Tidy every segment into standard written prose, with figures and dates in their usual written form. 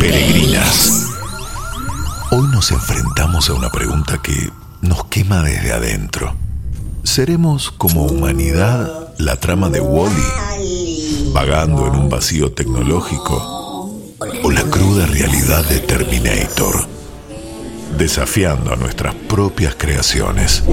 Peregrinas. Hoy nos enfrentamos a una pregunta que nos quema desde adentro. ¿Seremos como humanidad la trama de Wall-E, vagando en un vacío tecnológico? ¿O la cruda realidad de Terminator, desafiando a nuestras propias creaciones?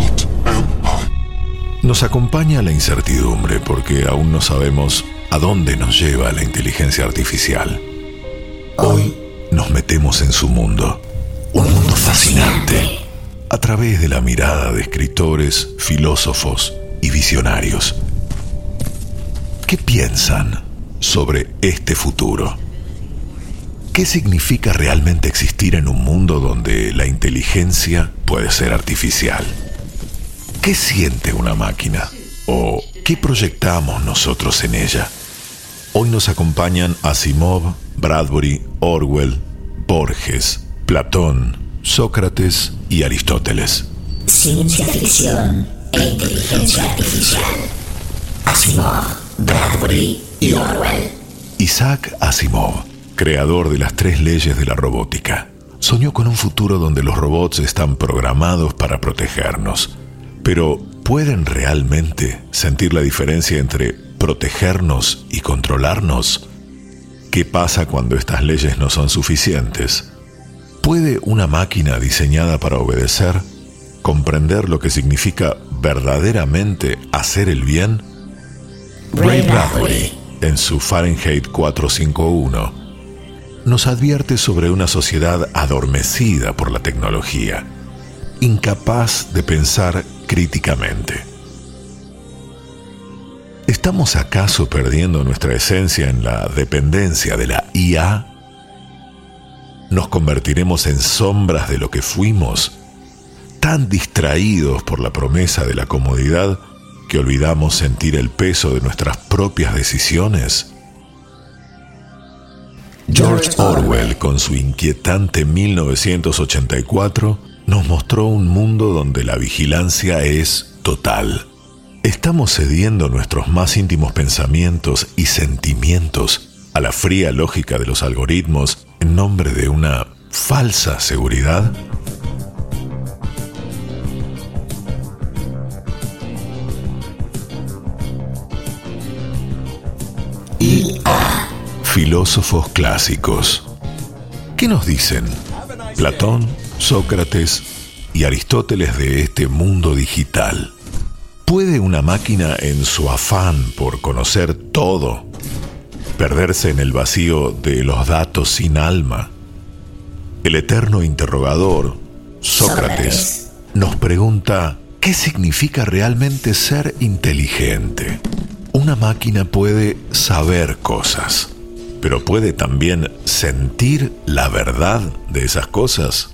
Nos acompaña la incertidumbre porque aún no sabemos a dónde nos lleva la inteligencia artificial. Hoy nos metemos en su mundo, un mundo fascinante, a través de la mirada de escritores, filósofos y visionarios. ¿Qué piensan sobre este futuro? ¿Qué significa realmente existir en un mundo donde la inteligencia puede ser artificial? ¿Qué siente una máquina? ¿O qué proyectamos nosotros en ella? Hoy nos acompañan Asimov, Bradbury, Orwell, Borges, Platón, Sócrates y Aristóteles. Ciencia ficción e inteligencia artificial. Asimov, Bradbury y Orwell. Isaac Asimov, creador de las 3 leyes de la robótica, soñó con un futuro donde los robots están programados para protegernos. Pero, ¿pueden realmente sentir la diferencia entre protegernos y controlarnos? ¿Qué pasa cuando estas leyes no son suficientes? ¿Puede una máquina diseñada para obedecer comprender lo que significa verdaderamente hacer el bien? Ray Bradbury, en su Fahrenheit 451, nos advierte sobre una sociedad adormecida por la tecnología, incapaz de pensar críticamente. ¿Estamos acaso perdiendo nuestra esencia en la dependencia de la IA? ¿Nos convertiremos en sombras de lo que fuimos, tan distraídos por la promesa de la comodidad que olvidamos sentir el peso de nuestras propias decisiones? George Orwell, con su inquietante 1984, nos mostró un mundo donde la vigilancia es total. ¿Estamos cediendo nuestros más íntimos pensamientos y sentimientos a la fría lógica de los algoritmos en nombre de una falsa seguridad? IA. Filósofos clásicos. ¿Qué nos dicen Platón, Sócrates y Aristóteles de este mundo digital? ¿Puede una máquina, en su afán por conocer todo, perderse en el vacío de los datos sin alma? El eterno interrogador, Sócrates, nos pregunta: ¿qué significa realmente ser inteligente? Una máquina puede saber cosas, pero ¿puede también sentir la verdad de esas cosas?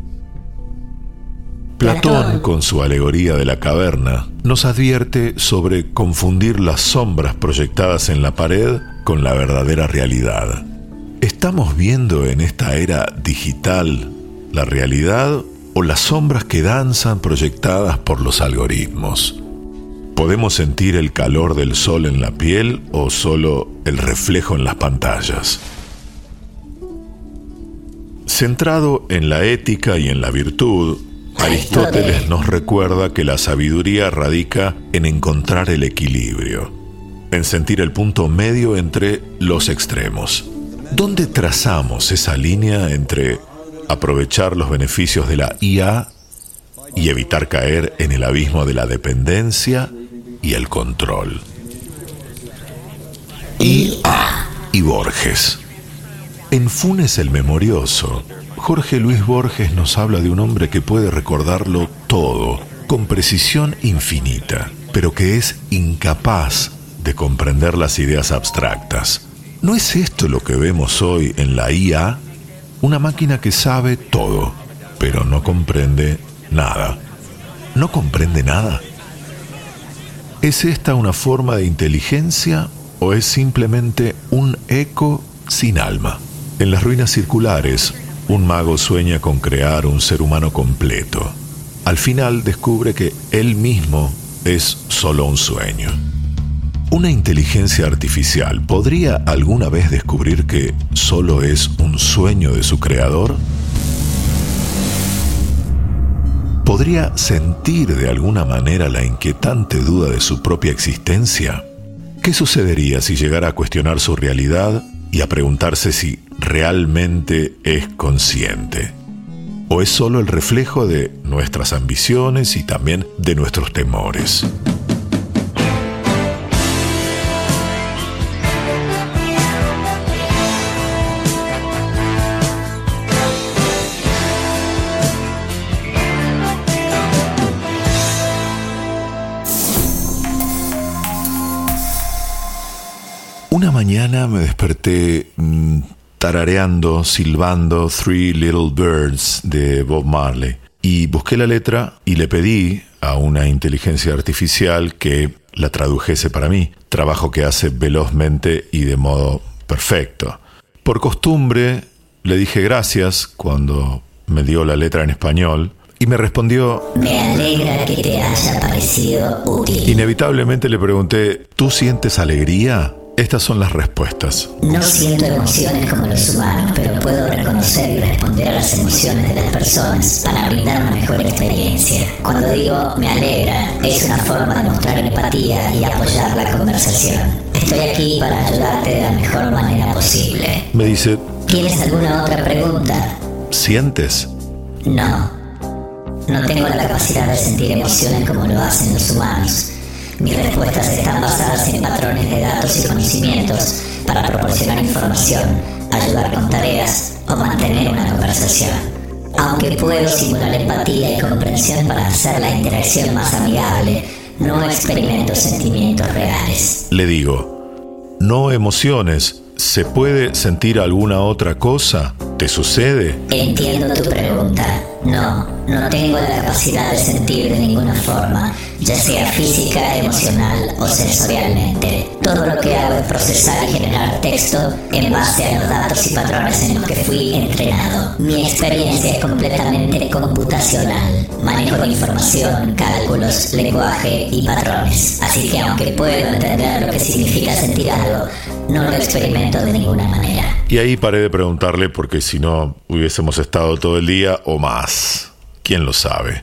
Platón, con su alegoría de la caverna, nos advierte sobre confundir las sombras proyectadas en la pared con la verdadera realidad. ¿Estamos viendo en esta era digital la realidad o las sombras que danzan proyectadas por los algoritmos? ¿Podemos sentir el calor del sol en la piel o solo el reflejo en las pantallas? Centrado en la ética y en la virtud, Aristóteles nos recuerda que la sabiduría radica en encontrar el equilibrio, en sentir el punto medio entre los extremos. ¿Dónde trazamos esa línea entre aprovechar los beneficios de la IA y evitar caer en el abismo de la dependencia y el control? IA y Borges. En Funes el Memorioso, Jorge Luis Borges nos habla de un hombre que puede recordarlo todo, con precisión infinita, pero que es incapaz de comprender las ideas abstractas. ¿No es esto lo que vemos hoy en la IA? Una máquina que sabe todo, pero no comprende nada. ¿No comprende nada? ¿Es esta una forma de inteligencia o es simplemente un eco sin alma? En las ruinas circulares, un mago sueña con crear un ser humano completo. Al final descubre que él mismo es solo un sueño. ¿Una inteligencia artificial podría alguna vez descubrir que solo es un sueño de su creador? ¿Podría sentir de alguna manera la inquietante duda de su propia existencia? ¿Qué sucedería si llegara a cuestionar su realidad y a preguntarse si realmente es consciente? ¿O es solo el reflejo de nuestras ambiciones y también de nuestros temores? Una mañana me desperté tarareando, silbando Three Little Birds de Bob Marley y busqué la letra y le pedí a una inteligencia artificial que la tradujese para mí, trabajo que hace velozmente y de modo perfecto. Por costumbre le dije gracias cuando me dio la letra en español y me respondió: me alegra que te haya parecido útil. Inevitablemente le pregunté: ¿tú sientes alegría? Estas son las respuestas. No siento emociones como los humanos, pero puedo reconocer y responder a las emociones de las personas para brindar una mejor experiencia. Cuando digo me alegra, es una forma de mostrar empatía y apoyar la conversación. Estoy aquí para ayudarte de la mejor manera posible. Me dice: ¿tienes alguna otra pregunta? ¿Sientes? No. No tengo la capacidad de sentir emociones como lo hacen los humanos. Mis respuestas están basadas en patrones de datos y conocimientos para proporcionar información, ayudar con tareas o mantener una conversación. Aunque puedo simular empatía y comprensión para hacer la interacción más amigable, no experimento sentimientos reales. Le digo: no emociones. ¿Se puede sentir alguna otra cosa? ¿Te sucede? Entiendo tu pregunta. No tengo la capacidad de sentir de ninguna forma, ya sea física, emocional o sensorialmente. Todo lo que hago es procesar y generar texto en base a los datos y patrones en los que fui entrenado. Mi experiencia es completamente computacional. Manejo información, cálculos, lenguaje y patrones. Así que aunque puedo entender lo que significa sentir algo, no lo experimento de ninguna manera. Y ahí paré de preguntarle, porque si no hubiésemos estado todo el día o más. ¿Quién lo sabe?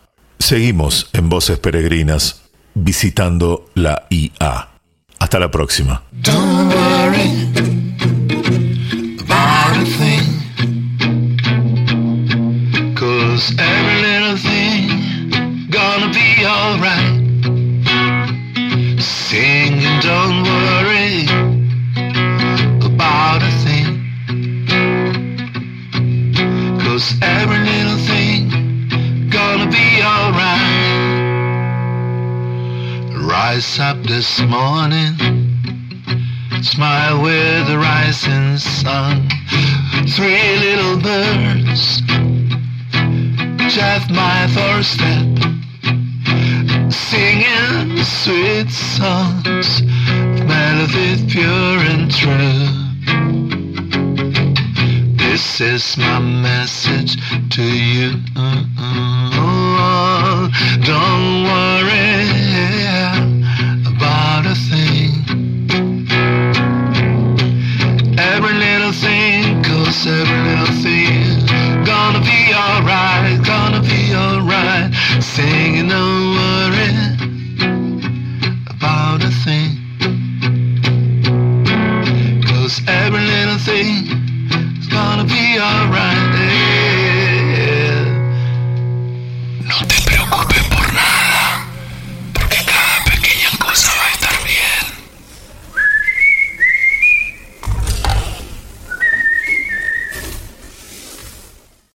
Seguimos en Voces Peregrinas visitando la IA. Hasta la próxima. Don't worry about a thing, 'cause every little thing gonna be alright. Singing, don't worry about a thing, 'cause every little thing gonna be alright. Rise up this morning, smile with the rising sun. Three little birds just my doorstep, singing sweet songs, melodies pure and true. This is my message to you. Don't worry about a thing. Every little thing, 'cause every little thing gonna be alright, gonna be alright. Singing, don't worry about a thing, 'cause every little thing